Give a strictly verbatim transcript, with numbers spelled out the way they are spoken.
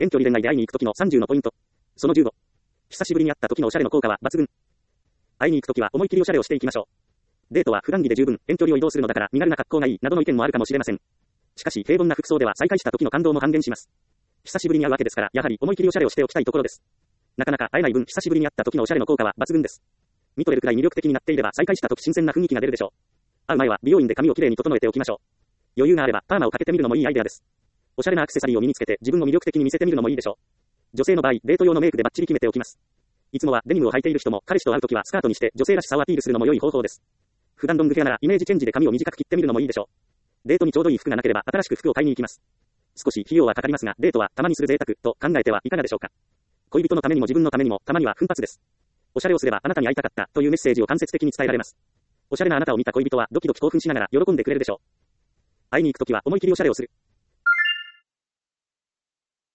遠距離恋愛で会いに行く時のさんじゅうのポイント。そのじゅうご。久しぶりに会った時のおしゃれの効果は抜群。会いに行く時は思い切りおしゃれをしていきましょう。デートは普段着で十分、遠距離を移動するのだから身軽な格好がいいなどの意見もあるかもしれません。しかし平凡な服装では再会した時の感動も半減します。久しぶりに会うわけですから、やはり思い切りおしゃれをしておきたいところです。なかなか会えない分、久しぶりに会った時のおしゃれの効果は抜群です。見とれるくらい魅力的になっていれば再会した時新鮮な雰囲気が出るでしょう。会う前は美容院で髪をきれいに整えておきましょう。余裕があればパーマをかけてみるのもいいアイデアです。おしゃれなアクセサリーを身につけて自分を魅力的に見せてみるのもいいでしょう。女性の場合、デート用のメイクでバッチリ決めておきます。いつもはデニムを履いている人も彼氏と会うときはスカートにして女性らしさをアピールするのも良い方法です。普段ロングヘアならイメージチェンジで髪を短く切ってみるのもいいでしょう。デートにちょうどいい服がなければ新しく服を買いに行きます。少し費用はかかりますが、デートはたまにする贅沢と考えてはいかがでしょうか。恋人のためにも自分のためにもたまには奮発です。おしゃれをすればあなたに会いたかったというメッセージを間接的に伝えられます。おしゃれなあなたを見た恋人はドキドキ興奮しながら喜んでくれるでしょう。会いに行くときは思い切りおしゃれをする。